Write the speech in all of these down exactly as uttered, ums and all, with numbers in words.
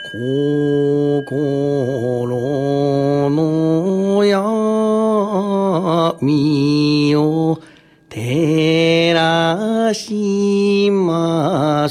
心の闇を照らします。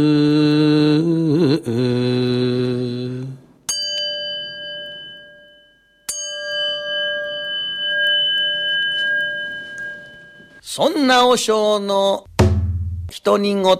そんな和尚の独り言。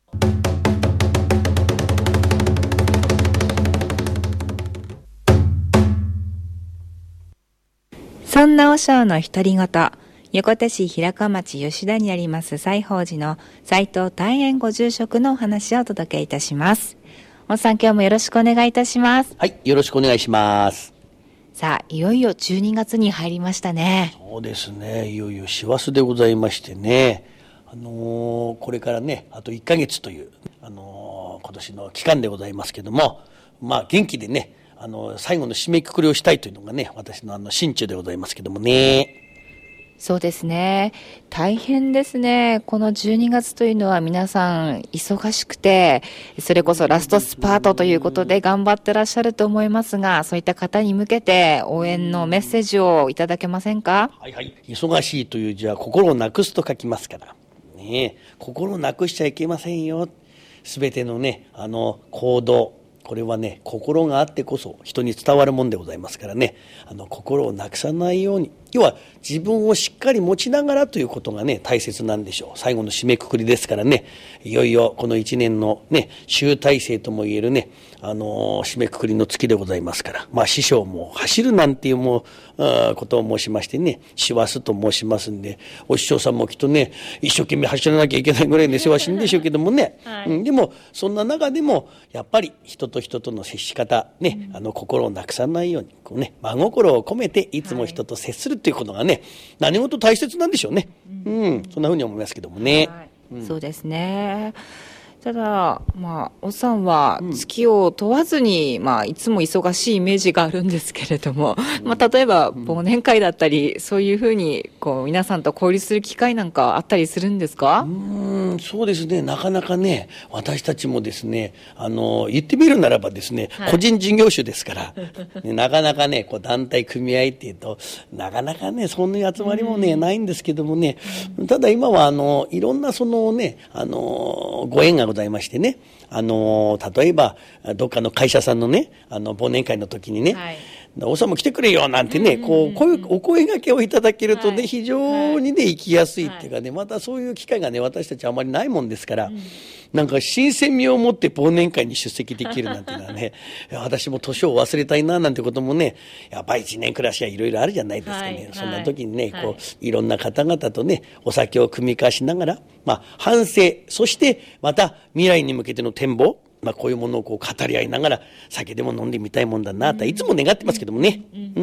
そんな和尚の独り言。横手市平川町吉田にあります西宝寺の斉藤大円ご住職のお話をお届けいたします。おさん、今日もよろしくお願いいたします。 はい、よろしくお願いします。 さあ、いよいよじゅうにがつに入りましたね。 そうですね、いよいよ師走でございましてね、あのー、これからねあといっかげつという、あのー、今年の期間でございますけども、まあ元気でね、あのー、最後の締めくくりをしたいというのがね、私のあの心中でございますけどもね。 そうですね、大変ですね。このじゅうにがつというのは皆さん忙しくて、それこそラストスパートということで頑張ってらっしゃると思いますが、そういった方に向けて応援のメッセージをいただけませんか？ はいはい、忙しいという字は心をなくすと書きますからね、心をなくしちゃいけませんよ。すべてのね、あの行動、これはね、心があってこそ人に伝わるもんでございますからね、あの心をなくさないように、要は自分をしっかり持ちながらということがね大切なんでしょう。最後の締めくくりですからね、いよいよこの一年のね集大成ともいえるね、あのー、締めくくりの月でございますから、まあ師匠も走るなんていうもうことを申しましてね、師走と申しますんで、お師匠さんもきっとね一生懸命走らなきゃいけないぐらいの忙しいんでしょうけどもね、はい、うん、でもそんな中でもやっぱり人と人との接し方ね、うん、あの心をなくさないようにこうね、真心を込めていつも人と接するということがね、何事大切なんでしょうね、うん、うん、そんなふうに思いますけどもね、 はい、うん、そうですね。ただ、まあ、おさんは月を問わずに、うん、まあ、いつも忙しいイメージがあるんですけれども、うん、まあ、例えば忘年会だったり、そういうふうにこう皆さんと交流する機会なんかあったりするんですか？ うーん、そうですね、なかなかね、私たちもですね、あの言ってみるならばですね、はい、個人事業主ですから、ね、なかなかねこう団体組合っていうとなかなかねそんな集まりもね、うん、ないんですけどもね、うん、ただ今はあのいろんなそのね、あのご縁がございましてね、あの例えばどっかの会社さんのね、あの忘年会の時にね、はい、おさんも来てくれよなんてね、こう、こういうお声掛けをいただけるとね、非常にね、行きやすいっていうかね、またそういう機会がね、私たちあまりないもんですから、なんか新鮮味を持って忘年会に出席できるなんていうのはね、私も年を忘れたいななんてこともね、やっぱり一年暮らしはいろいろあるじゃないですかね。そんな時にね、こう、いろんな方々とね、お酒を酌み交わしながら、まあ、反省、そしてまた未来に向けての展望、まあ、こういうものをこう語り合いながら酒でも飲んでみたいもんだなといつも願ってますけどもね。うん。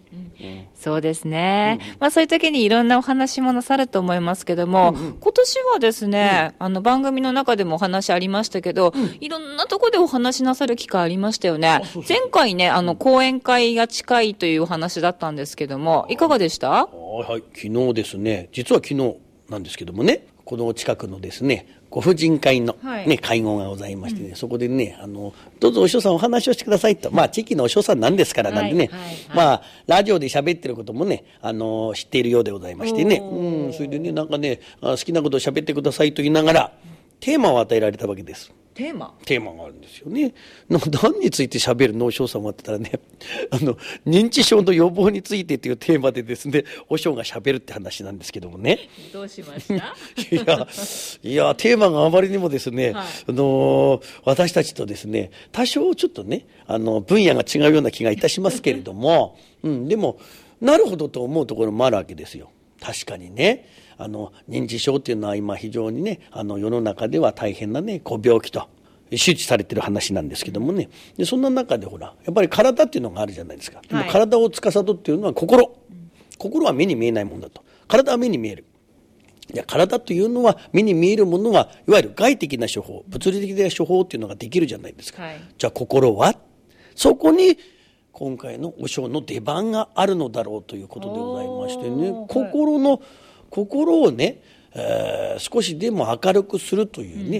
そうですね、うん、まあ、そういう時にいろんなお話もなさると思いますけども、うんうん、今年はですね、うん、あの番組の中でもお話ありましたけど、うん、いろんなところでお話なさる機会ありましたよね。そうそう、前回ね、あの講演会が近いというお話だったんですけども、いかがでした？ はい、昨日ですね、実は昨日なんですけどもね、この近くのですねご婦人会の、ね、はい、会合がございましてね、うん、そこでね、あのどうぞお師匠さんお話をしてくださいと、まあ地域のお師匠さんなんですからなんでね、はいはいはい、まあラジオで喋ってることもね、あの知っているようでございましてね、うん、それでね、なんかね、好きなことを喋ってくださいと言いながらテーマを与えられたわけです。 テーマテーマがあるんですよね。何について喋るのお師匠さんはって言ったらね、あの認知症の予防についてというテーマでですね、お師匠が喋るって話なんですけどもね。 どうしました？いやいやテーマがあまりにもですね、はい、あの私たちとですね多少ちょっとね、あの分野が違うような気がいたしますけれども、うん、でもなるほどと思うところもあるわけですよ。確かにね、あの認知症っていうのは今非常にね、あの世の中では大変なねこう病気と周知されてる話なんですけどもね、でそんな中でほらやっぱり体っていうのがあるじゃないですか。でも体を司っているのは心、はい、心は目に見えないものだと、体は目に見える。いや体というのは目に見えるものがいわゆる外的な処方、物理的な処方っていうのができるじゃないですか、はい、じゃあ心は、そこに今回の和尚の出番があるのだろうということでございましてね、心の、はい、心をね、えー、少しでも明るくするというね、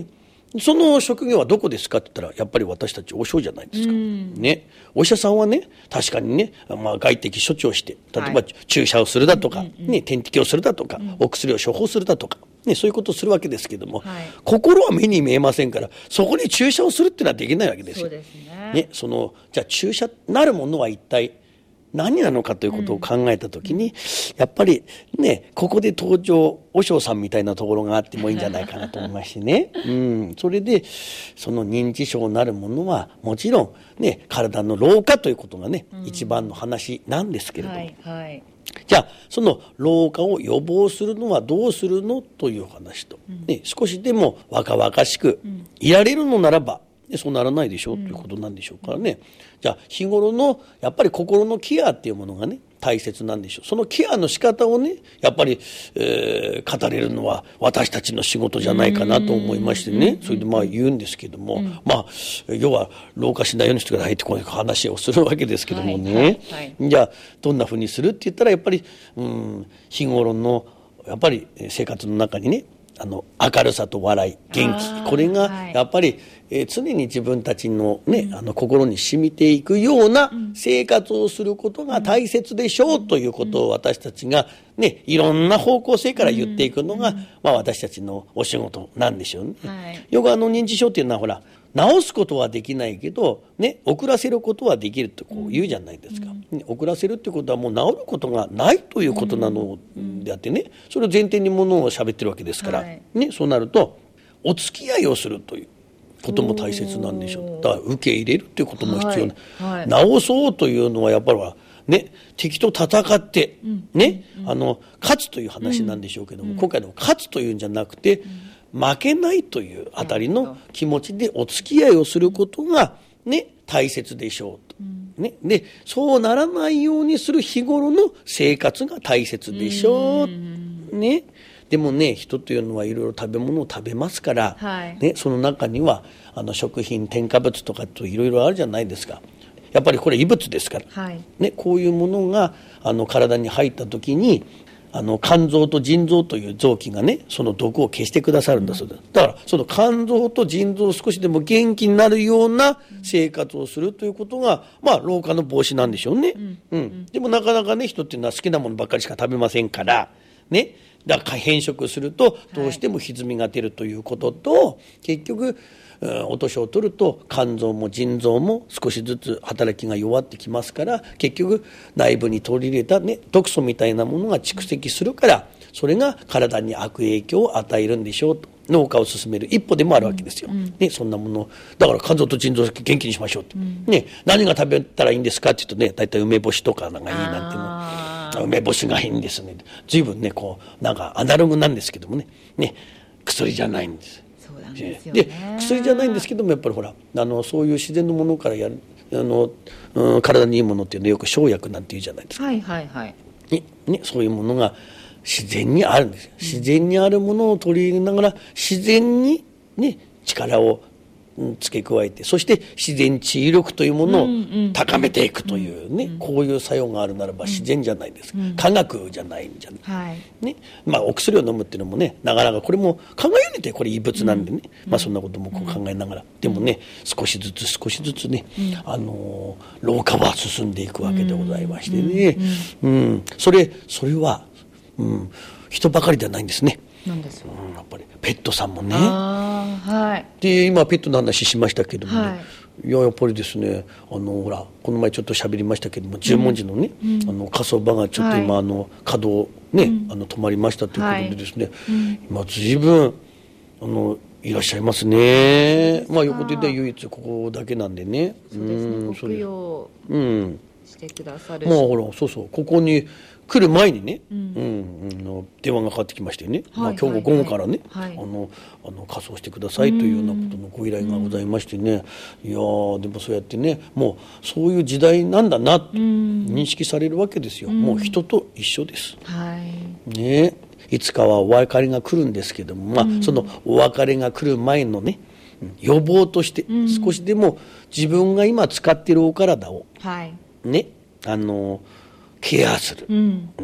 その職業はどこですかって言ったらやっぱり私たちお尚じゃないですか、ね、お医者さんはね確かにね、まあ、外的処置をして例えば注射をするだとか、ね、点滴をするだとか、お薬を処方するだとか、ね、そういうことをするわけですけども、はい、心は目に見えませんからそこに注射をするっていうのはできないわけですよ。 そうですね。 ね、そのじゃあ注射なるものは一体何なのかということを考えたときに、うん、やっぱりねここで登場和尚さんみたいなところがあってもいいんじゃないかなと思いましてね、うん、それでその認知症なるものはもちろんね体の老化ということがね、うん、一番の話なんですけれども、はいはい、じゃあその老化を予防するのはどうするのという話と、うんね、少しでも若々しくいられるのならばそうならないでしょう、うん、ということなんでしょうからね。じゃあ日頃のやっぱり心のケアっていうものがね大切なんでしょう。そのケアの仕方をねやっぱり、えー、語れるのは私たちの仕事じゃないかなと思いましてね、それでまあ言うんですけども、うん、まあ要は老化しないようにしてくださいってこういう話をするわけですけどもね、はいはいはい、じゃあどんなふうにするって言ったらやっぱり、うん、日頃のやっぱり生活の中にねあの明るさと笑い元気これがやっぱり、はいえー、常に自分たちの,、ねうん、あの心に染みていくような生活をすることが大切でしょうということを私たちが、ね、いろんな方向性から言っていくのが、まあ、私たちのお仕事なんでしょうね。はい、よくあの認知症っていうのはほら治すことはできないけど、ね、遅らせることはできるとこう言うじゃないですか、うんね、遅らせるってことはもう治ることがないということなのであってねそれを前提にものを喋ってるわけですから、はいね、そうなるとお付き合いをするということも大切なんでしょう。だから受け入れるっていうことも必要な、はいはい、治そうというのはやっぱりね、敵と戦って、うんねうん、あの勝つという話なんでしょうけども、うん、今回の勝つというんじゃなくて、うん、負けないというあたりの気持ちでお付き合いをすることが、ね、大切でしょうと、うんね、でそうならないようにする日頃の生活が大切でしょう、うんね、でもね人というのはいろいろ食べ物を食べますから、はいね、その中にはあの食品添加物とかといろいろあるじゃないですか。やっぱりこれ異物ですから、はいね、こういうものがあの体に入った時にあの肝臓と腎臓という臓器がねその毒を消してくださるんだそうです。だからその肝臓と腎臓を少しでも元気になるような生活をするということが、まあ老化の防止なんでしょうね、うんうん、でもなかなかね人っていうのは好きなものばっかりしか食べませんからね、だから変色するとどうしても歪みが出るということと、はい、結局お年を取ると肝臓も腎臓も少しずつ働きが弱ってきますから結局内部に取り入れた、ね、毒素みたいなものが蓄積するからそれが体に悪影響を与えるんでしょうと老化を進める一歩でもあるわけですよ、うんね、そんなものだから肝臓と腎臓を元気にしましょうと、うんね、何が食べたらいいんですかって言うとね大体梅干しとかがいいなんていうの梅干しがいいんですね。随分ねこうなんかアナログなんですけども ね, ね薬じゃないんです。で, で薬じゃないんですけどもやっぱりほらあのそういう自然のものからやるあの、うん、体にいいものっていうのはよく生薬なんて言うじゃないですか、はいはいはいねね、そういうものが自然にあるんですよ。自然にあるものを取り入れながら自然に、ね、力を付け加えてそして自然治癒力というものを高めていくというね、うんうん、こういう作用があるならば自然じゃないですか、うん、科学じゃないんじゃない、はいねまあ、お薬を飲むっていうのもねなかなかこれも考えようにてこれ異物なんでね、うんまあ、そんなこともこう考えながら、うん、でもね少しずつ少しずつね、うん、あの老化は進んでいくわけでございましてね、うんうんうん、それそれは、うん、人ばかりではないんですね。なんですよ、うん、やっぱりペットさんもねあ、はい、で今ペットの話しましたけどもね、はい、いややっぱりですねあのほらこの前ちょっと喋りましたけども十文字のね、うん、あの火葬場がちょっと今、はい、あの稼働ね、うん、あの止まりましたということでですね、はいうん、今随分あのいらっしゃいますね。まあ横手で唯一ここだけなんでねそうですね供養してくださるまあほらそうそうここに来る前にね、うんうん、の電話がかかってきましてね、はいまあ、今日午後からね、はい、あのあの火葬してくださいというようなことのご依頼がございましてね、いやでもそうやってねもうそういう時代なんだなと認識されるわけですよ。もう人と一緒です、はいね、いつかはお別れが来るんですけども、まあ、そのお別れが来る前のね予防として少しでも自分が今使っているお体を、はい、ねあのケアする、うんうん、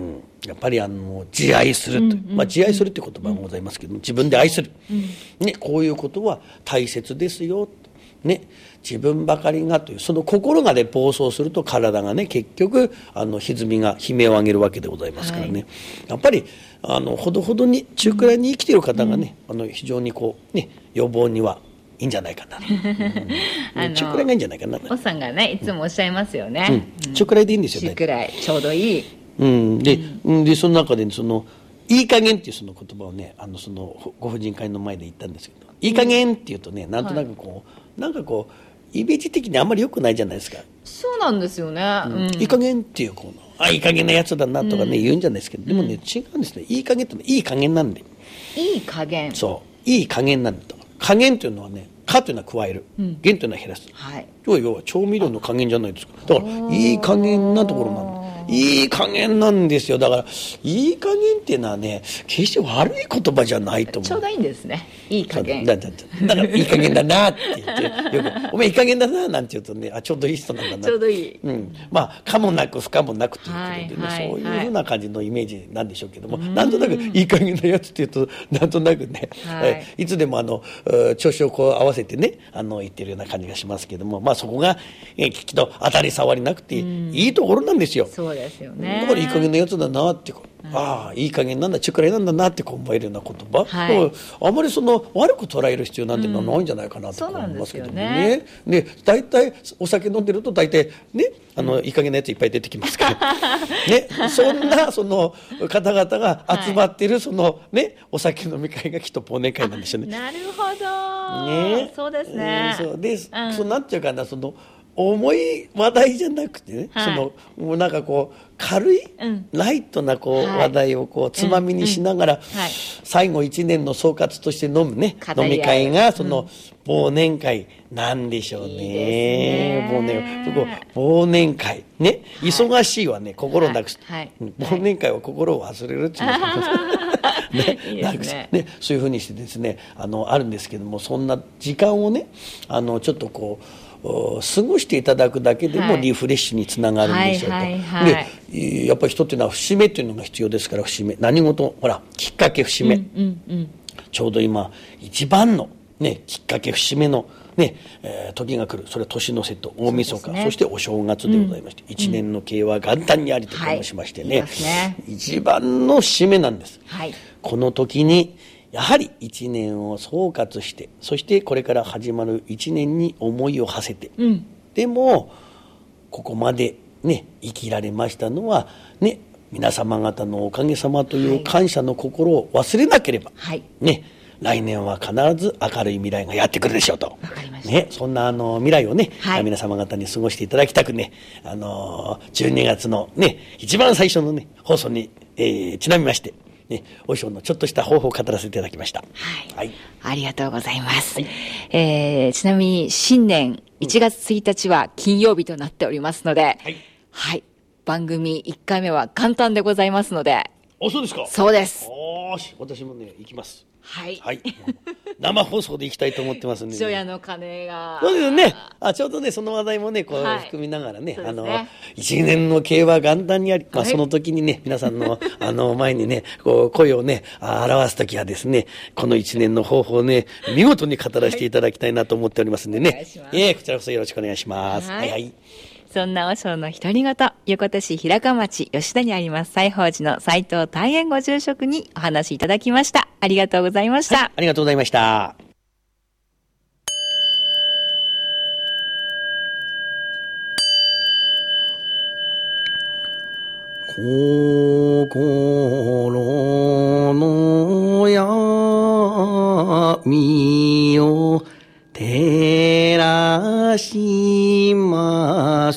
やっぱりあの自愛すると、うんうんうん、まあ、自愛するって言葉がございますけども、自分で愛する、うん、ね、こういうことは大切ですよ、ね、自分ばかりがというその心がね暴走すると体がね結局あの歪みが悲鳴を上げるわけでございますからね、はい、やっぱりあのほどほどに中くらいに生きている方がね、うん、あの非常にこうね予防にはいいんじゃないかな、うん、中くらいがいいんじゃないかな。 おさんがねいつもおっしゃいますよね、 うん、中くらいでいいんですよね。 中くらいちょうどいい、 うん、で、うん、でその中でそのいい加減っていうその言葉をねあのそのご婦人会の前で言ったんですけど、いい加減っていうとねなんとなくこう、はい、なんかこうイメージ的にあんまり良くないじゃないですか。 そうなんですよね、うん、 いい加減っていうこのあいい加減なやつだなとかね、うん、言うんじゃないですけど、でもね違うんですね。いい加減ってのはいい加減なんで、 いい加減、 そういい加減なんだと。加減というのはね、加というのは加える、うん、減というのは減らす、はい、要は要は調味料の加減じゃないですか。だからいい加減なところなんだ。いい加減なんですよ。だからいい加減っていうのはね決して悪い言葉じゃないと思う。 ちょうどいいんですね、いい加減だ, だ, だからいい加減だなって言ってよくお前いい加減だななんて言うとね、あちょうどいい人なんだな、 ちょうどいい、 うん、まあ可もなく不可もなくということでね、 はいはいはい、 そういうふうな感じのイメージなんでしょうけども、なんとなくいい加減なやつっていうとなんとなくね、はい、いつでもあの調子をこう合わせてねあの言ってるような感じがしますけども、まあそこがえきっと当たり障りなくていいところなんですよ。 そうですよね。 だからいい加減なやつだなってこう、うん、ああいい加減なんだ中くらいなんだなってこう思えるような言葉、はい、あまりその悪く捉える必要なんてのはないんじゃないかなと思いますけどもね、うん、で大体お酒飲んでると大体ねあのいい加減なやついっぱい出てきますから、ね、そんなその方々が集まってるそのねお酒飲み会がきっと忘年会なんでしょうね。 なるほど、 ね、 そうですね、 えー、そうで、 うん、 そうなんていうかなその重い話題じゃなくてね、はい、そのもうなんかこう軽い、うん、ライトなこう、はい、話題をこうつまみにしながら、うんうんはい、最後いちねんの総括として飲むね飲み会がその、うん、忘年会なんでしょうね。いいね忘年そこ忘年会ね、はい、忙しいはね心をなくす、はいはい、忘年会は心を忘れるっていうね、いいですね、ね、そういうふうにしてですね あのあるんですけども、そんな時間をねあのちょっとこう過ごしていただくだけでもリフレッシュにつながるんでしょうと、はいはいはいはい、でやっぱり人っていうのは節目っていうのが必要ですから、節目何事ほらきっかけ節目、うんうんうん、ちょうど今一番の、ね、きっかけ節目の、ねえー、時が来る。それは年の瀬と大晦日 そ,、ね、そしてお正月でございまして、うん、一年の計は元旦にありと申しましてね、はいね、一番の節目なんです、はい、この時にやはり一年を総括して、そしてこれから始まる一年に思いを馳せて、うん、でもここまでね生きられましたのはね皆様方のおかげさまという感謝の心を忘れなければ、はい、ね来年は必ず明るい未来がやってくるでしょうと、ね、そんなあの未来をね、はい、皆様方に過ごしていただきたくね、あのじゅうにがつのね一番最初のね放送に、えー、ちなみましてね、お衣装のちょっとした方法を語らせていただきました。 はい。はい、ありがとうございます。はい、えー、ちなみに新年いちがつついたちは金曜日となっておりますので、はい。はい、番組いっかいめは元旦でございますので。 あ、そうですか。 そうです。 よし、私もね、行きます。 はい。 はい。生放送で行きたいと思ってますんで、ね。 除夜の鐘が。 そうですね。あ、ちょうどね、その話題もね、こう、はい、含みながらね、ねあの、一年の計は元旦にあり、まあ、その時にね、皆さんの、あの、前にね、こう、声をね、表す時はですね、この一年の方法をね、見事に語らせていただきたいなと思っておりますんでね。ええー、こちらこそよろしくお願いします。はい、はい、はい。 そんな和尚の独り言、横手市平川町吉田にあります西宝寺の斉藤大円ご住職にお話いただきました。ありがとうございました。はい、 ありがとうございました。心の闇を照らします。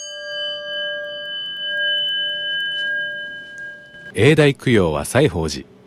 永代供養は西宝寺。